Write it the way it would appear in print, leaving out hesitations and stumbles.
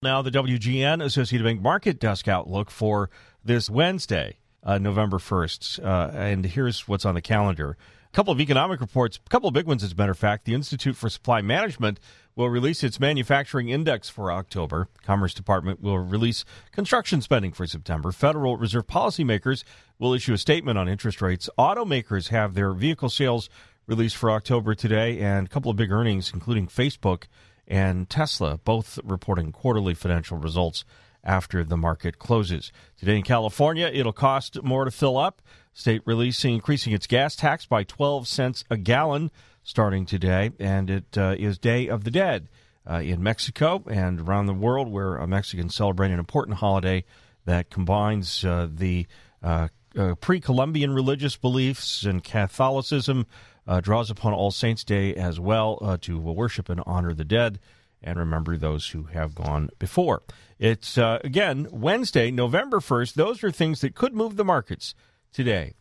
Now, the WGN Associated Bank Market Desk outlook for this Wednesday, November 1st. And here's what's on the calendar. A couple of economic reports, a couple of big ones, as a matter of fact. The Institute for Supply Management will release its manufacturing index for October. Commerce Department will release construction spending for September. Federal Reserve policymakers will issue a statement on interest rates. Automakers have their vehicle sales released for October today, and a couple of big earnings, including Facebook and Tesla, both reporting quarterly financial results after the market closes. Today in California, it'll cost more to fill up. State increasing its gas tax by 12 cents a gallon starting today, and it is Day of the Dead in Mexico and around the world, where Mexicans celebrate an important holiday that combines the pre-Columbian religious beliefs and Catholicism, draws upon All Saints' Day as well to worship and honor the dead and remember those who have gone before. It's, again, Wednesday, November 1st. Those are things that could move the markets today.